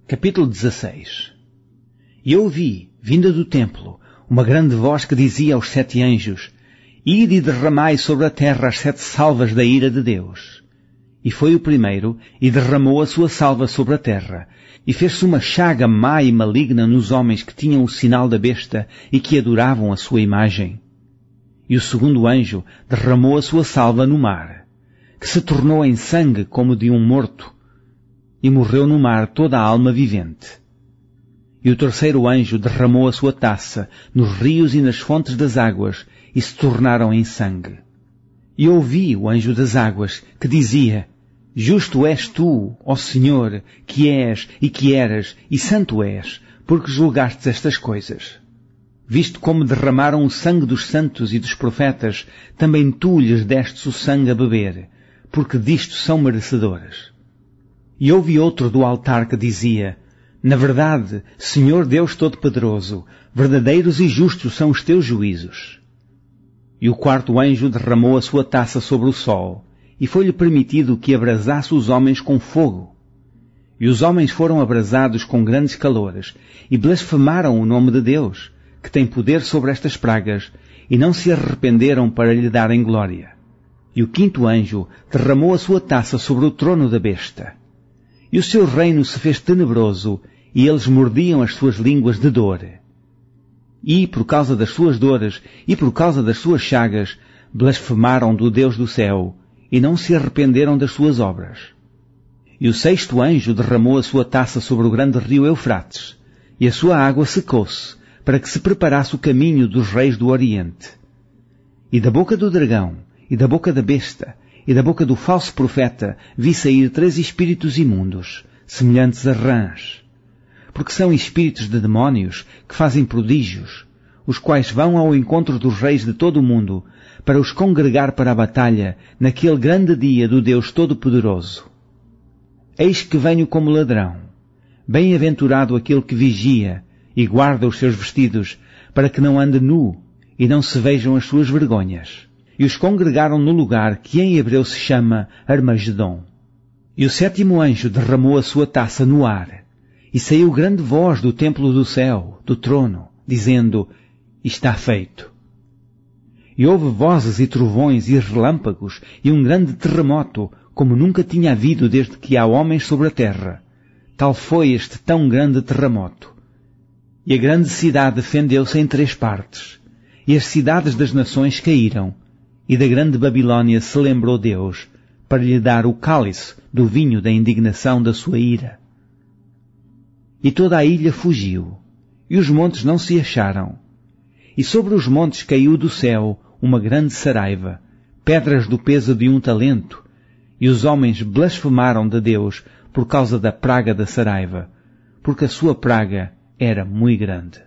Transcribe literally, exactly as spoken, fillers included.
Capítulo dezasseis. E eu ouvi, vinda do templo, uma grande voz que dizia aos sete anjos: Ide e derramai sobre a terra as sete salvas da ira de Deus. E foi o primeiro, e derramou a sua salva sobre a terra, e fez-se uma chaga má e maligna nos homens que tinham o sinal da besta e que adoravam a sua imagem. E o segundo anjo derramou a sua salva no mar, que se tornou em sangue como de um morto, e morreu no mar toda a alma vivente. E o terceiro anjo derramou a sua taça nos rios e nas fontes das águas, e se tornaram em sangue. E ouvi o anjo das águas, que dizia: Justo és tu, ó Senhor, que és e que eras, e santo és, porque julgastes estas coisas. Visto como derramaram o sangue dos santos e dos profetas, também tu lhes destes o sangue a beber, porque disto são merecedoras. E ouvi outro do altar que dizia: Na verdade, Senhor Deus Todo-Poderoso, verdadeiros e justos são os teus juízos. E o quarto anjo derramou a sua taça sobre o sol, e foi-lhe permitido que abrasasse os homens com fogo. E os homens foram abrasados com grandes calores, e blasfemaram o nome de Deus, que tem poder sobre estas pragas, e não se arrependeram para lhe darem glória. E o quinto anjo derramou a sua taça sobre o trono da besta. E o seu reino se fez tenebroso, e eles mordiam as suas línguas de dor. E, por causa das suas dores e por causa das suas chagas, blasfemaram do Deus do céu, e não se arrependeram das suas obras. E o sexto anjo derramou a sua taça sobre o grande rio Eufrates, e a sua água secou-se, para que se preparasse o caminho dos reis do Oriente. E da boca do dragão, e da boca da besta, e da boca do falso profeta, vi sair três espíritos imundos, semelhantes a rãs. Porque são espíritos de demónios que fazem prodígios, os quais vão ao encontro dos reis de todo o mundo, para os congregar para a batalha, naquele grande dia do Deus Todo-Poderoso. Eis que venho como ladrão. Bem-aventurado aquele que vigia e guarda os seus vestidos, para que não ande nu e não se vejam as suas vergonhas. E os congregaram no lugar que em hebreu se chama Armagedon. E o sétimo anjo derramou a sua taça no ar, e saiu grande voz do templo do céu, do trono, dizendo: Está feito. E houve vozes e trovões e relâmpagos e um grande terremoto, como nunca tinha havido desde que há homens sobre a terra. Tal foi este tão grande terremoto. E a grande cidade fendeu-se em três partes, e as cidades das nações caíram, e da grande Babilônia se lembrou Deus, para lhe dar o cálice do vinho da indignação da sua ira. E toda a ilha fugiu, e os montes não se acharam. E sobre os montes caiu do céu uma grande saraiva, pedras do peso de um talento, e os homens blasfemaram de Deus por causa da praga da saraiva, porque a sua praga era muito grande.